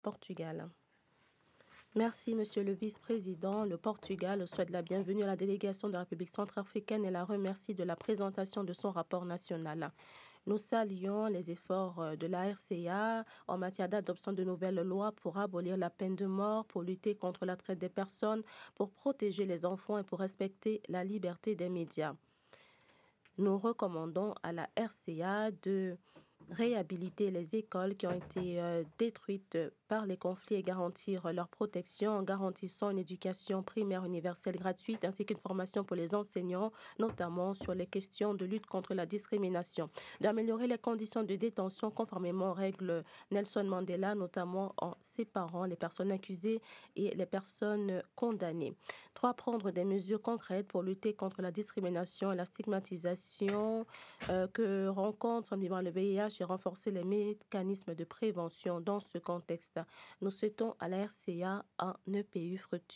Portugal. Merci, Monsieur le Vice-président. Le Portugal souhaite la bienvenue à la délégation de la République centrafricaine et la remercie de la présentation de son rapport national. Nous saluons les efforts de la RCA en matière d'adoption de nouvelles lois pour abolir la peine de mort, pour lutter contre la traite des personnes, pour protéger les enfants et pour respecter la liberté des médias. Nous recommandons à la RCA de réhabiliter les écoles qui ont été détruites par les conflits et garantir leur protection en garantissant une éducation primaire universelle gratuite ainsi qu'une formation pour les enseignants, notamment sur les questions de lutte contre la discrimination, d'améliorer les conditions de détention conformément aux règles Nelson Mandela, notamment en séparant les personnes accusées et les personnes condamnées. 3. Prendre des mesures concrètes pour lutter contre la discrimination et la stigmatisation que rencontre en vivant le VIH et renforcer les mécanismes de prévention dans ce contexte. Nous souhaitons à la RCA un EPU fructueux.